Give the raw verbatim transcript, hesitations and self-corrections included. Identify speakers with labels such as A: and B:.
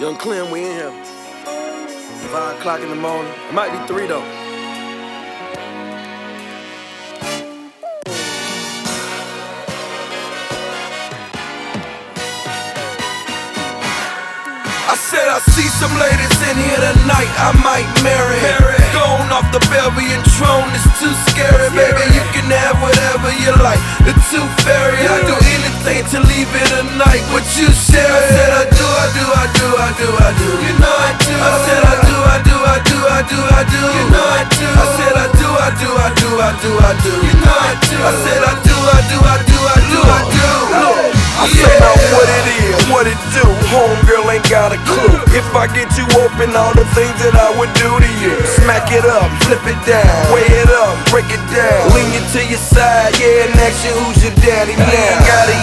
A: Young Clem, we in here. Five o'clock in the morning. It might be three though.
B: I said I see some ladies in here tonight I might marry. Gone off the Belgian throne, it's too scary. Baby, you can have whatever you like. The tooth fairy, I do anything to leave it a night. What you share? I said I do, I do, I do, I do, I do. You know I do. I said I do, I do, I do, I do, I do. You know I do. I said I do, I do, I do, I do, I do. You know I do. I said I do, I do, I do, I do, I do.
C: I say now what it is, what it do. Homegirl ain't got a clue. If I get you open, all the things that I would do to you. Smack it up, flip it down, weigh it up, break it down. Lean you to your side, yeah, and ask you who's your daddy now. Got a